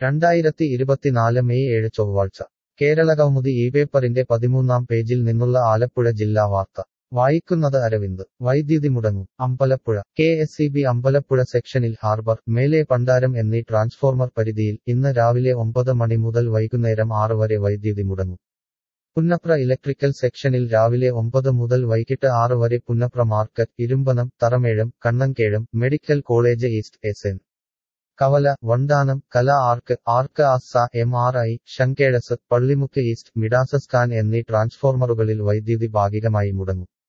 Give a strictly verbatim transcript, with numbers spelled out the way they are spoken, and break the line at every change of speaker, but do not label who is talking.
രണ്ടായിരത്തി ഇരുപത്തിനാല് മെയ് ഏഴ് ചൊവ്വാഴ്ച കേരളകൗമുദി ഈ പേപ്പറിന്റെ പതിമൂന്നാം പേജിൽ നിന്നുള്ള ആലപ്പുഴ ജില്ലാ വാർത്ത വായിക്കുന്നത് അരവിന്ദ് വൈദ്യുതി മുടങ്ങും Ambalappuzha K S E B Ambalappuzha സെക്ഷനിൽ ഹാർബർ മേലെ പണ്ടാരം എന്നീ ട്രാൻസ്ഫോർമർ പരിധിയിൽ ഇന്ന് രാവിലെ ഒമ്പത് മണി മുതൽ വൈകുന്നേരം ആറ് വരെ വൈദ്യുതി മുടങ്ങും. പുന്നപ്ര ഇലക്ട്രിക്കൽ സെക്ഷനിൽ രാവിലെ ഒമ്പത് മുതൽ വൈകിട്ട് ആറ് വരെ പുന്നപ്ര മാർക്കറ്റ്, ഇരുമ്പനം, തറമേഴം, കണ്ണങ്കേഴം, medical college east, S N കവല, വണ്ടാനം, കല ആർക്ക്, ആർക്ക് ആസ്സ, എം ആർ ഐ, ശങ്കേഴസ്, പള്ളിമുക്ക് ഈസ്റ്റ്, മിഡാസസ്കാൻ എന്നീ ട്രാൻസ്ഫോർമറുകളിൽ വൈദ്യുതി ഭാഗികമായി മുടങ്ങും.